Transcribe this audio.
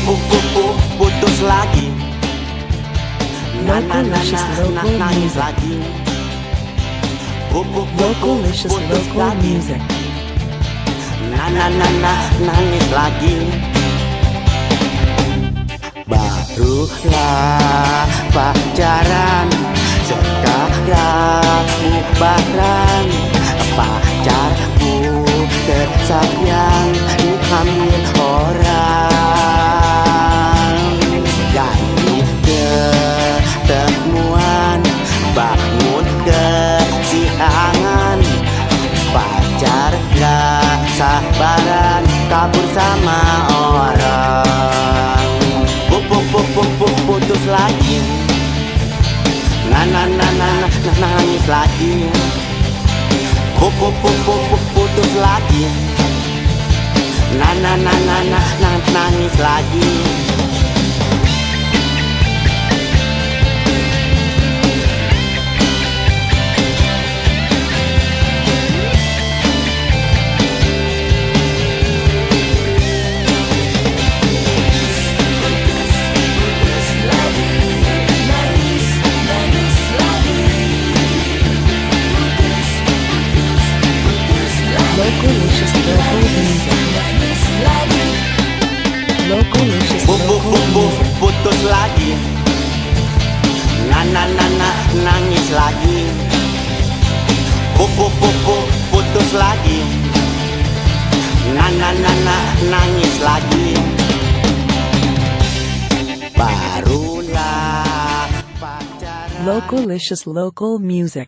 putus lagi. Nangis lagi. Localicious local music. Nangis lagi. Barulah pacaran, sekarang bubaran. Pacarku tersayang diambil orang. Ganti ketemuan, bangun kesiangan. Pacar gak sabaran, kabur sama orang. Putus lagi. Nangis lagi. Putus lagi. Nangis lagi. Localicious local music. Localicious local music. Putus lagi. Nangis lagi. Putus lagi. Nangis lagi. Barulah pacaran. Localicious local music.